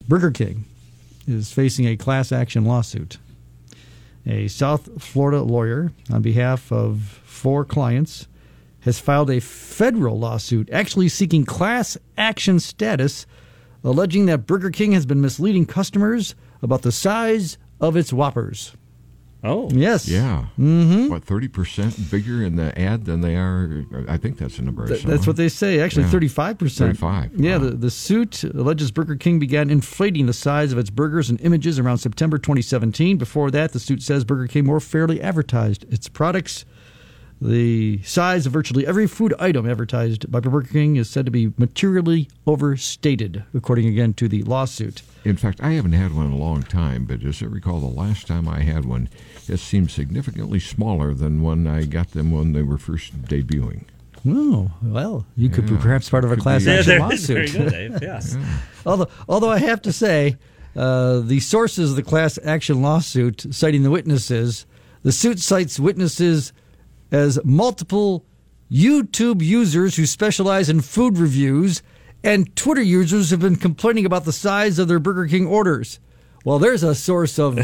Burger King is facing a class action lawsuit. A South Florida lawyer, on behalf of 4 clients, has filed a federal lawsuit actually seeking class action status, alleging that Burger King has been misleading customers about the size of its Whoppers. Oh. Yes. Yeah. Mm-hmm. What, 30% bigger in the ad than they are? I think that's the number. That's what they say. Actually, Yeah. 35%. 35. Yeah, Wow. the suit alleges Burger King began inflating the size of its burgers and images around September 2017. Before that, the suit says Burger King more fairly advertised its products. The size of virtually every food item advertised by Burger King is said to be materially overstated, according again to the lawsuit. In fact, I haven't had one in a long time, but as I recall, the last time I had one, it seemed significantly smaller than when I got them when they were first debuting. Oh, well, you could be Yeah. perhaps part of a Could class be. action There lawsuit. you go, Dave. Yes. Although I have to say, the sources of the class action lawsuit, citing the witnesses, the suit cites witnesses as multiple YouTube users who specialize in food reviews, and Twitter users have been complaining about the size of their Burger King orders. Well, there's a source of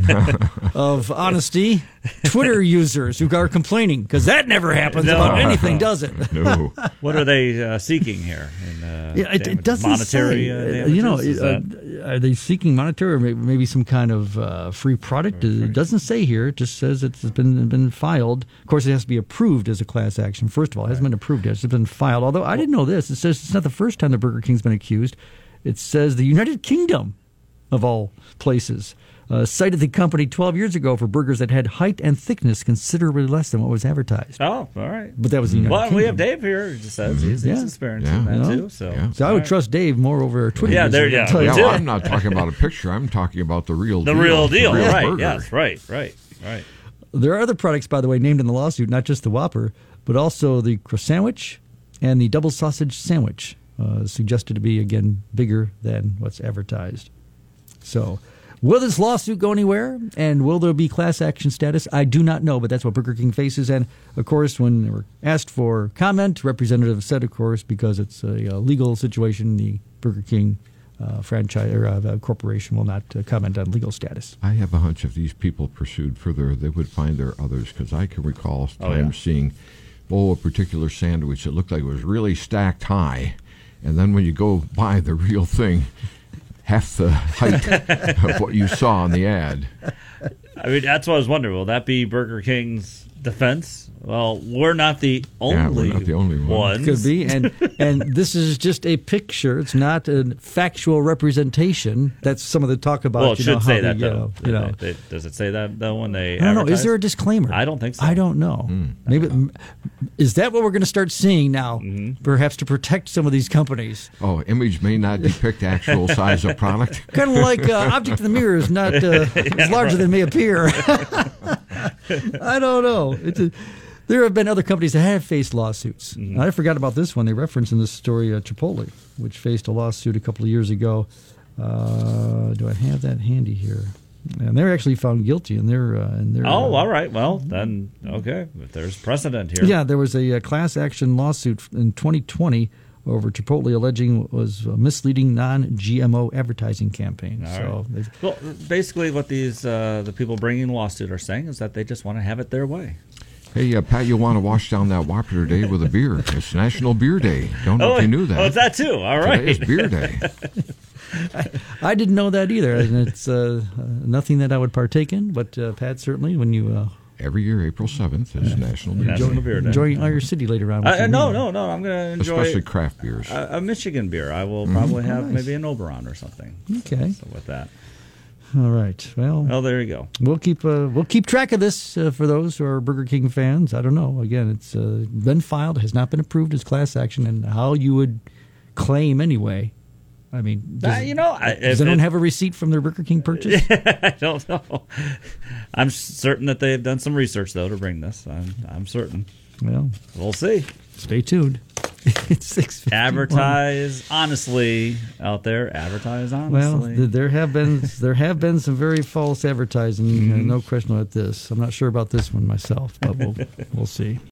honesty. Twitter users who are complaining, because that never happens about anything, does it? No. What are they seeking here? Yeah, it doesn't monetary say. damages? Is that- Are they seeking monetary or maybe some kind of free product? It doesn't say here. It just says it's been filed. Of course, it has to be approved as a class action. First of all, it hasn't been approved yet. It's been filed. Although I didn't know this. It says it's not the first time the Burger King's been accused. It says the United Kingdom, of all places, cited the company 12 years ago for burgers that had height and thickness considerably less than what was advertised. Oh, all right. But that was the United Well, Kingdom. we have Dave here who just says he's Yeah. experiencing Yeah. that You know? too. So, Yeah. So I would trust Dave more over Twitter. Yeah, users, there- I can yeah. tell you. Yeah, That's well, it. I'm not talking about a picture. I'm talking about the real the deal. real deal. The real Right. burger. Yes. Right. Right. There are other products, by the way, named in the lawsuit, not just the Whopper, but also the croissant sandwich and the double sausage sandwich, suggested to be, again, bigger than what's advertised. So, will this lawsuit go anywhere? And will there be class action status? I do not know, but that's what Burger King faces. And, of course, when they were asked for comment, representatives said, of course, because it's a legal situation, the Burger King franchise or corporation will not comment on legal status. I have a hunch if these people pursued further, they would find there are others, because I can recall times seeing, a particular sandwich that looked like it was really stacked high, and then when you go buy the real thing, half the height of what you saw in the ad. I mean, that's what I was wondering. Will that be Burger King's defense? Well, we're not the only, not the only one. ones. Could be, and this is just a picture. It's not a factual representation. That's some of the talk about. Well, it should say how that, the, though. Does it say that, though, when they I don't know. advertise? Is there a disclaimer? I don't think so. I don't know. Maybe is that what we're going to start seeing now? Perhaps to protect some of these companies. Oh, image may not depict actual size of product. Kind of like object in the mirror is not is larger than may appear. I don't know. There have been other companies that have faced lawsuits. I forgot about this one. They referenced in this story Chipotle, which faced a lawsuit a couple of years ago. Do I have that handy here? And they're actually found guilty in their. Oh, all right. Well, then, okay. If there's precedent here. Yeah, there was a class action lawsuit in 2020 over Chipotle alleging it was a misleading non-GMO advertising campaign. Well, basically what these the people bringing the lawsuit are saying is that they just want to have it their way. Hey, Pat, you want to wash down that Whopper today with a beer. It's National Beer Day. Don't know if you knew that. Oh, it's that too. All right. Today is Beer Day. I didn't know that either. And it's nothing that I would partake in, but Pat, certainly when you... Every year, April 7th is National Beer National Day. Beer Day. Enjoy Iron City later on. No. I'm going to enjoy Especially craft beers. a Michigan beer. I will probably have maybe an Oberon or something. Okay. So with that. All right. Well, there you go. We'll keep track of this for those who are Burger King fans. I don't know. Again, it's been filed, has not been approved as class action, and how you would claim anyway. I mean, does anyone have a receipt from their Burger King purchase? I don't know. I'm certain that they've done some research, though, to bring this. I'm certain. Well, we'll see. Stay tuned. It's 6:51. Advertise honestly out there. Advertise honestly. Well, there have been some very false advertising. No question about this. I'm not sure about this one myself, but we'll see.